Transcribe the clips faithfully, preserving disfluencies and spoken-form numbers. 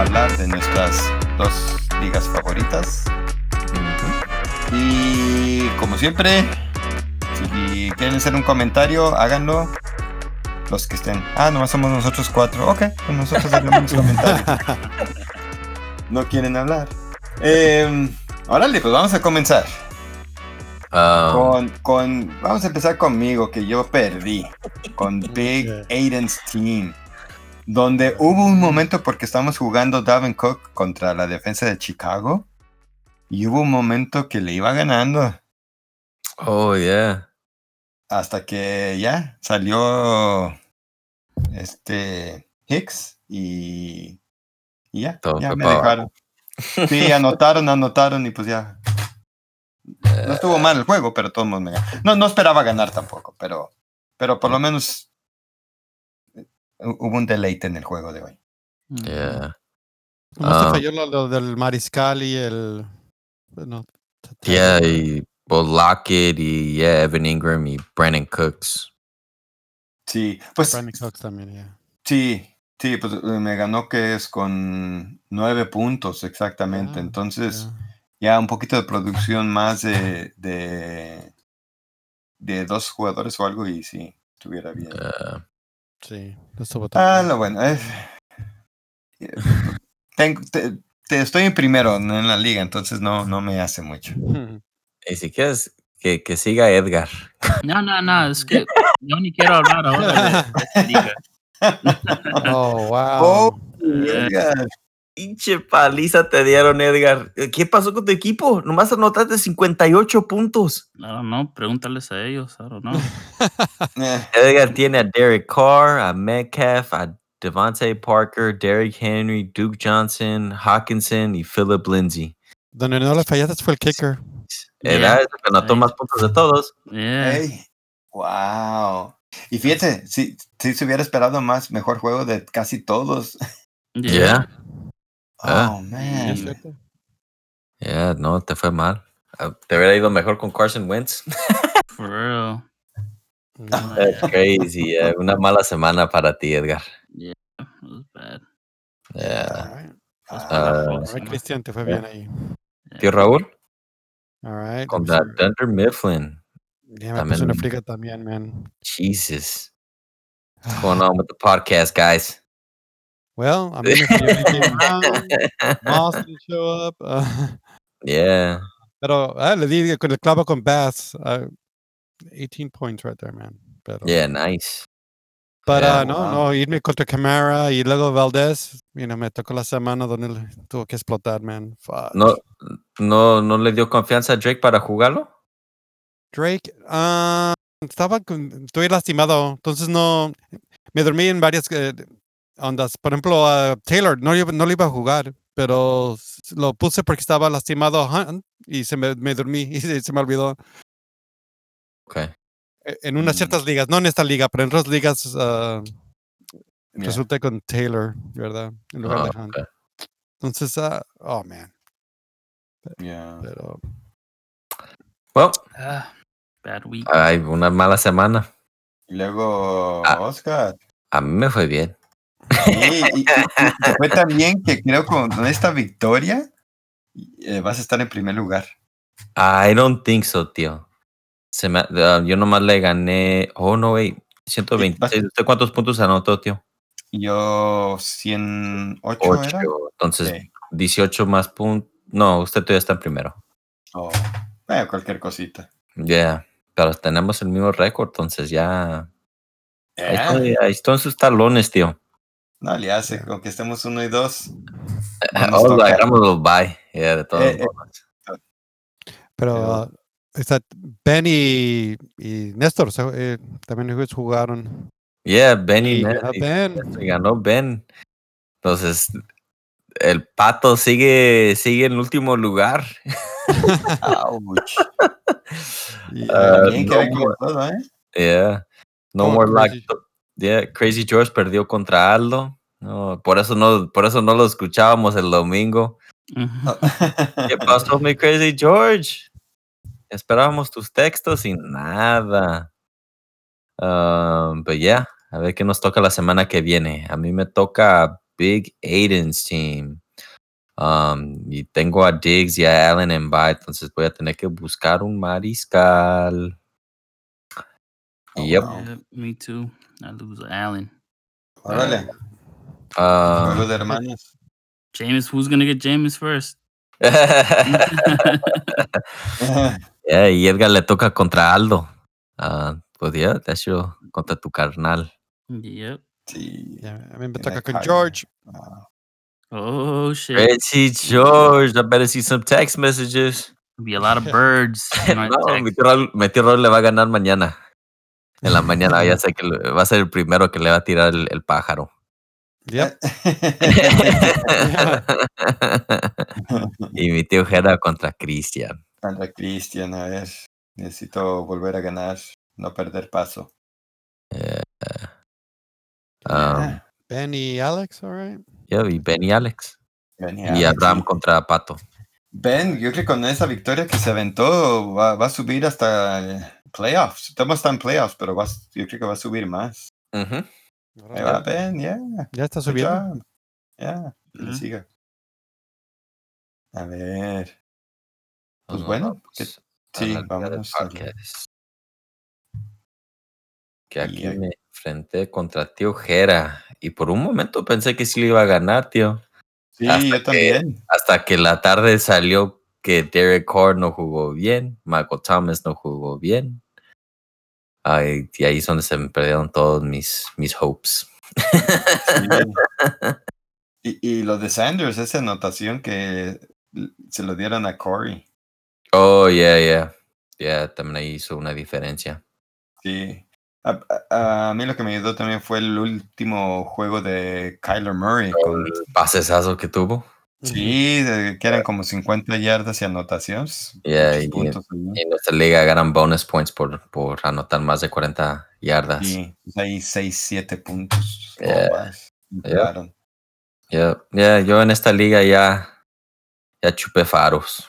hablar de nuestras dos ligas favoritas. Uh-huh. Y como siempre, si quieren hacer un comentario, háganlo. Los que estén. Ah, nomás somos nosotros cuatro. Ok, pues nosotros hagamos un comentario. No quieren hablar. Eh, órale, pues vamos a comenzar. Um, con, con, vamos a empezar conmigo, que yo perdí. Con Big Aiden's team. Donde hubo un momento, porque estábamos jugando Dalvin Cook contra la defensa de Chicago. Y hubo un momento que le iba ganando. Oh, yeah. Hasta que ya salió este Hicks y, y ya, Todo ya me dejaron. Sí, anotaron, anotaron y pues ya. No estuvo mal el juego, pero todo el mundo me ganó. No, no esperaba ganar tampoco, pero, pero por lo menos hubo un deleite en el juego de hoy. Yeah. ¿Cómo um, se falló lo, lo del Mariscal y el... No, yeah, y Bob Lockett y yeah, Evan Ingram y Brandon Cooks. Sí, pues... Brandon Cooks también, yeah. Sí, sí, pues me ganó que es con nueve puntos exactamente. Yeah, Entonces, yeah. ya un poquito de producción más de, de, de dos jugadores o algo y sí, estuviera bien. Uh, sí, estuvo Ah, lo bueno es... Tengo, te, te estoy en primero en la liga, entonces no, no me hace mucho. Y si quieres que, que siga Edgar. No, no, no, es que yo ni quiero hablar ahora de esta liga. Oh, wow. Oh, Edgar. Pinche paliza te dieron, Edgar. ¿Qué pasó con tu equipo? Nomás anotaste cincuenta y ocho puntos. No, no, pregúntales a ellos, I don't know. Edgar tiene a Derek Carr, a Metcalf, a Devontae Parker, Derrick Henry, Duke Johnson, Hawkinson y Philip Lindsay. Donde no le fallaste fue el kicker. Era el que anotó más puntos de todos. Yeah. Hey. Wow. Y fíjate, si, si se hubiera esperado más, mejor juego de casi todos. Yeah. yeah. Oh, uh, man. Yeah, no, te fue mal. Uh, te hubiera ido mejor con Carson Wentz. For real. That's crazy. Yeah. Una mala semana para ti, Edgar. Yeah, it was bad. Yeah. All right, uh, Cristian, te fue bien ahí. ¿Tío Raúl? All right. Con la Dunder Mifflin. Yeah, me puse una friga también, man. Jesus. What's going on with the podcast, guys? Well, I mean, came around, Moss didn't show up. Uh, yeah. Pero uh, le di con el clavo con Bass. Uh, eighteen points right there, man. Pero, yeah, nice. Pero yeah, uh, no, wow. no, irme contra Camara y luego Valdez, you know, me tocó la semana donde tuvo que explotar, man. Fuck. No, no, no le dio confianza a Drake para jugarlo. Drake, uh, estaba con, estoy lastimado, entonces no, me dormí en varias eh, ondas. Por ejemplo, uh, Taylor, no, no le iba a jugar, pero lo puse porque estaba lastimado Hunt y se me, me dormí y se, se me olvidó. Okay. En unas ciertas mm. ligas, no en esta liga, pero en otras ligas uh, yeah. resulté con Taylor, ¿verdad? En lugar oh, de Hunt. Okay. Entonces, uh, oh man. Yeah. Pero, well, uh, bad week. Hay una mala semana. Y luego, ah, Oscar. A mí me fue bien. Sí, y, y, y fue también que creo que con esta victoria eh, vas a estar en primer lugar. I don't think so, tío. Se me, uh, yo nomás le gané. Oh, no, wait. ciento veintiséis. ¿Usted cuántos puntos anotó, tío? Yo ciento ocho. ocho. ¿Era? Entonces, sí. dieciocho más puntos. No, usted todavía está en primero. Oh, bueno, cualquier cosita. Yeah. Pero tenemos el mismo récord, entonces ya. Yeah. Ahí, ahí están sus talones, tío. No le hace, yeah. Aunque estemos uno y dos. No oh, hagamos los bye. Yeah, de todos eh, modos. Eh, pero uh, está Ben y, y Néstor eh, también ellos jugaron. Yeah, Ben y, y, ganó y Ben. Y ganó Ben. Entonces, el Pato sigue, sigue en el último lugar. Ouch. Yeah, uh, bien no que more, todo, ¿eh? Yeah. No oh, more like. Yeah, Crazy George perdió contra Aldo. No, por eso no, por eso no lo escuchábamos el domingo. ¿Qué pasó, mi Crazy George? Esperábamos tus textos y nada. Um, but yeah, a ver qué nos toca la semana que viene. A mí me toca Big Aiden's team. Um, y tengo a Diggs y a Allen en bye, entonces voy a tener que buscar un mariscal. Oh, Yep. wow. Yeah, me too. I lose Allen. Órale. Um, Juego de hermanos. Jameis, who's gonna get Jameis first? yeah, y Edgar le toca contra Aldo. Uh, pues yeah, that's your, contra tu carnal. Yep. Sí. Ya, a mí me en toca la con calle. George. Ah. Oh shit. Crazy George, I better see some text messages. Be a lot of birds in my No, text. mi tío, mi tío Raúl le va a ganar mañana. En la mañana ya sé que le- va a ser el primero que le va a tirar el, el pájaro. Yep. Y mi tío Jera contra Cristian. Contra Cristian, a ver. Necesito volver a ganar. No perder paso. Um, Yeah. Ben y Alex, all right. yo, y Ben y Alex. Ben y Y Alex, Abraham sí. contra Pato. Ben, yo creo que con esa victoria que se aventó va, va a subir hasta eh, playoffs. Estamos en playoffs, pero va, a- yo creo que va a subir más. Ujú. Ahí va Ben, yeah. Ya está Good subiendo. job. Yeah, que le Ujú. siga. A ver. Pues Nos bueno, vamos que- a sí, la liga del vámonos a la- podcast. Que aquí Y, eh, me enfrenté contra tío Jera. Y por un momento pensé que sí le iba a ganar, tío. Sí, Hasta yo que- también. Hasta que la tarde salió que Derek Carr no jugó bien, Michael Thomas no jugó bien. Ay, y ahí es donde se me perdieron todos mis, mis hopes. Sí. Y, y lo de Sanders, esa anotación que l- se lo dieron a Corey. Oh, yeah, yeah. Yeah, también ahí hizo una diferencia. Sí. A, a- a mí lo que me ayudó también fue el último juego de Kyler Murray. Con, El pasesazo que tuvo. sí, de- que eran como cincuenta yardas y anotaciones. Yeah, Muchos y, puntos ahí. y en nuestra liga ganan bonus points por, por anotar más de cuarenta yardas. Sí, pues ahí seis, siete puntos Yeah. o más. Entraron. Yeah, yeah, yo en esta liga ya, ya chupé faros.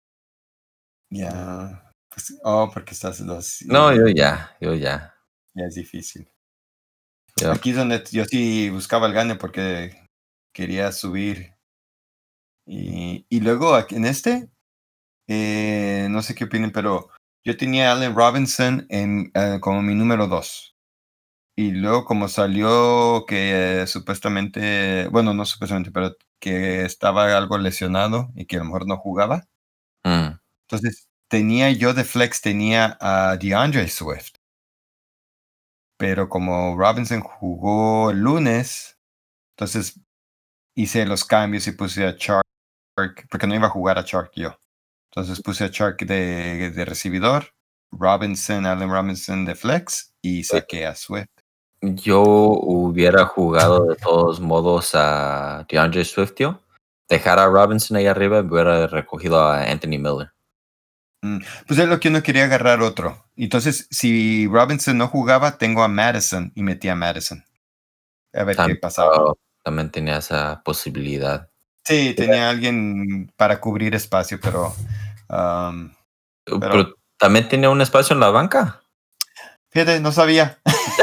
Ya. Pues, oh, porque estás los. No, yo ya, yo ya. Ya es difícil. Yeah. Aquí es donde yo sí buscaba el gane porque quería subir. Y, y luego aquí en este, eh, no sé qué opinen, pero yo tenía a Allen Robinson en, eh, como mi número dos. Y luego como salió que eh, supuestamente, bueno, no supuestamente, pero que estaba algo lesionado y que a lo mejor no jugaba. Mm. Entonces tenía yo de flex, tenía a DeAndre Swift. Pero como Robinson jugó el lunes, entonces hice los cambios y puse a Chark, porque no iba a jugar a Chark yo. Entonces puse a Chark de, de recibidor, Robinson, Allen Robinson de flex y saqué a Swift. Yo hubiera jugado de todos modos a DeAndre Swift, tío. Dejar a Robinson ahí arriba y hubiera recogido a Anthony Miller. Mm, Pues es lo que uno quería agarrar otro. Entonces, si Robinson no jugaba, tengo a Madison y metí a Madison. A ver qué También, pasaba. oh, también tenía esa posibilidad. Sí, tenía alguien para cubrir espacio, pero um, Pero, Pero- también tenía un espacio en la banca. fíjate, no sabía.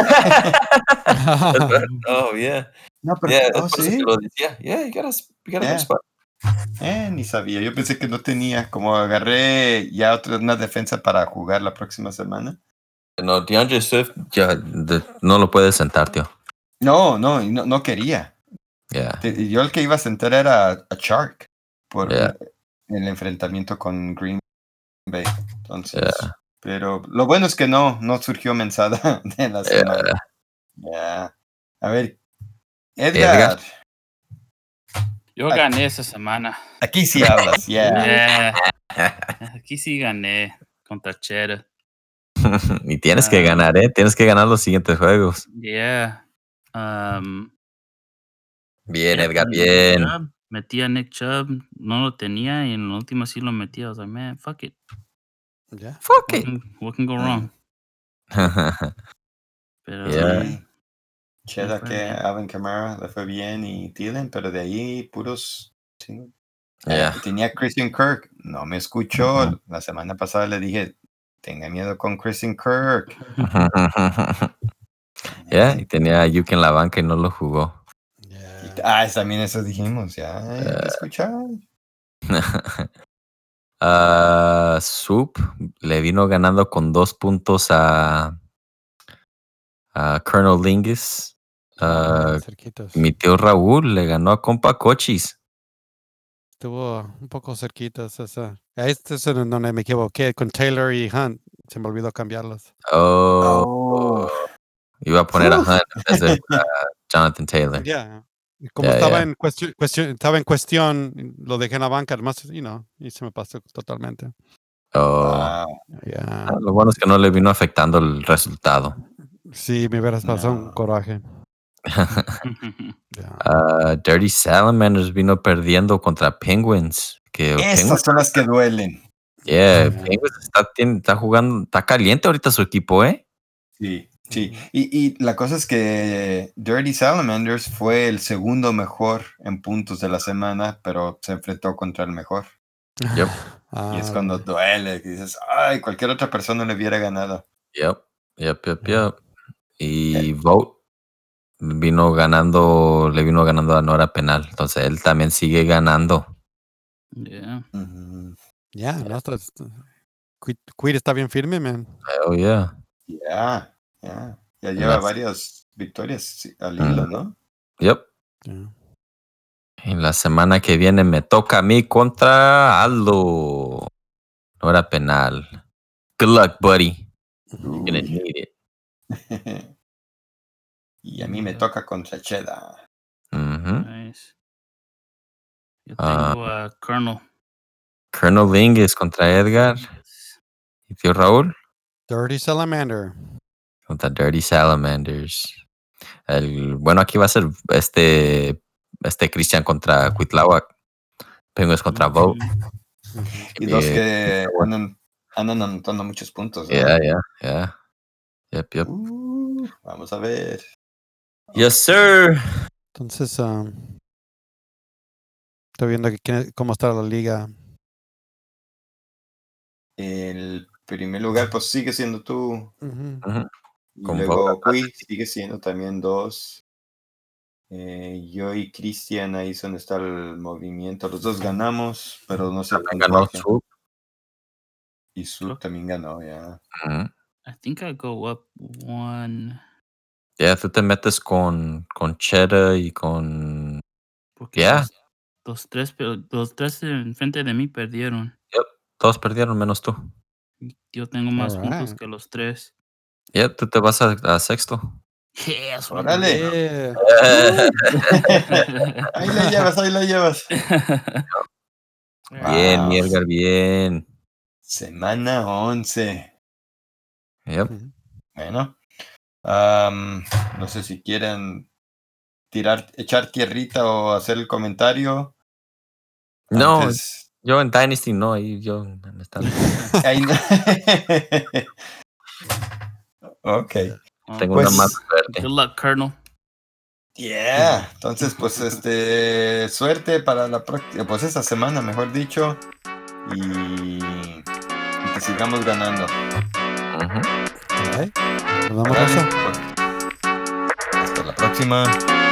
Oh, yeah. No, pero Yeah, oh, es por eso sí. que lo decía. Yeah, you got a, you got a Yeah. good spot. Eh, ni sabía. Yo pensé que no tenía. Como agarré ya otra una defensa para jugar la próxima semana. No, DeAndre Swift ya de- no lo puedes sentar, tío. No, no, y no, no quería. Yeah. Te- Yo el que iba a sentar era a Chark por Yeah. el enfrentamiento con Green Bay. Entonces, Yeah. pero lo bueno es que no, no surgió mensada de la Yeah. semana. Ya. A ver, Edgar, Edgar. Yo gané esa semana. aquí sí hablas, yeah. Yeah. Aquí sí gané contra Cheddar. Y tienes Ah. que ganar, ¿eh? Tienes que ganar los siguientes juegos. Yeah. Um, Bien, yeah, Edgar, Nick bien. Chubb. Metí a Nick Chubb. No lo tenía y en la última sí lo metí. I was like, man, fuck it. Ya. Fuck What it. can, what can go wrong? Pero Yeah. Sí. Cheda fue que bien. Alvin Kamara le fue bien y Thielen, pero de ahí puros. Sí. Yeah. Eh, tenía Christian Kirk, no me escuchó. Ujú. La semana pasada le dije, tenga miedo con Christian Kirk. Yeah, y tenía a Yuki en la banca y no lo jugó. Y Ya. Ah, también eso dijimos, ya, ya escuchar. uh, Soup le vino ganando con dos puntos a, a Colonel Lingus. Uh, cerquitas. mi tío Raúl le ganó a compa Cochis. Estuvo un poco cerquitas esa. Este es en donde me equivoqué con Taylor y Hunt. Se me olvidó cambiarlos. Oh, Oh. iba a poner a Uf. Hunt en vez de a Jonathan Taylor. Ya. Y Como Ya, estaba ya. en cuestión, cuestión- estaba en cuestión, lo dejé en la banca, además, you know, y se me pasó totalmente. Oh. Wow. Ya. Ah, lo bueno es que no le vino afectando el resultado. Sí, me hubieras pasado un No. coraje. Ya. Uh, Dirty Salamanders vino perdiendo contra Penguins. Que Estas Penguins, son las que duelen. yeah, Yeah. Penguins está, tiene- está jugando, está caliente ahorita su equipo, ¿eh? Sí, sí. Ujú. Y, y la cosa es que Dirty Salamanders fue el segundo mejor en puntos de la semana, pero se enfrentó contra el mejor. Yep. Ah, Y es cuando vale. duele, que dices, ay, cualquier otra persona le hubiera ganado. Yep, yep, yep, Yeah. yep. Y Vote vino ganando, le vino ganando a Nora Penal. Entonces él también sigue ganando. Yeah. Ujú. Ya, no, estás- Quid Quid está bien firme, man. Oh, yeah. Ya, ya. Ya En lleva las- varias victorias sí, al hilo, Ujú. ¿no? Yep. Yeah. Y la semana que viene me toca a mí contra Aldo. Nora Penal. Good luck, buddy. You're gonna Uy. need it. Y a mí me toca contra Cheda. Ujú. Nice. Yo Ah. tengo a Colonel. Colonel Lingus contra Edgar. ¿Y tío Raúl? Dirty Salamander. Contra Dirty Salamanders. El, bueno, aquí va a ser este, este Christian contra Cuitláhuac. Penguins contra Vote. Ujú. Y dos Eh, que andan, andan anotando muchos puntos, ¿no? Yeah, yeah, yeah. Yep, yep. Uh, vamos a ver. Yes, sir. Entonces, um, estoy viendo que quién- cómo está la liga. El primer lugar, pues sigue siendo tú. Ujú. Ujú. Y Con luego Vogue Cui sigue siendo también dos. Eh, yo y Cristian, ahí es donde está el movimiento. Los dos ganamos, pero no sé el También ganó puntaje. Soup. Y Sub también ganó, ya. Ujú. I think I go up one. Yeah, tú te metes con, con Cheddar y con... Porque Yeah. los, los tres, pero los tres enfrente de mí perdieron. Yep. Todos perdieron menos tú. Y Yo tengo más Alright. puntos que los tres. Yep, tú te vas a, a sexto. Yeah, that's what I'm Órale. Yeah. Ahí la llevas, ahí la llevas. Bien, Wow. mi Edgar, bien. Semana once. Yep. Ujú. Bueno. am, no sé si quieren tirar, echar tierrita o hacer el comentario. No, Antes- yo en Dynasty no, ahí yo me están... Ahí no. Ok. Tengo Pues- una más suerte. Good luck, Colonel. Yeah. Entonces, pues, este, suerte para la próxima, pues esta semana, mejor dicho. Y, y que sigamos ganando. Ujú. Alright. Nos vemos, Órale, Rosa. pues, hasta la próxima.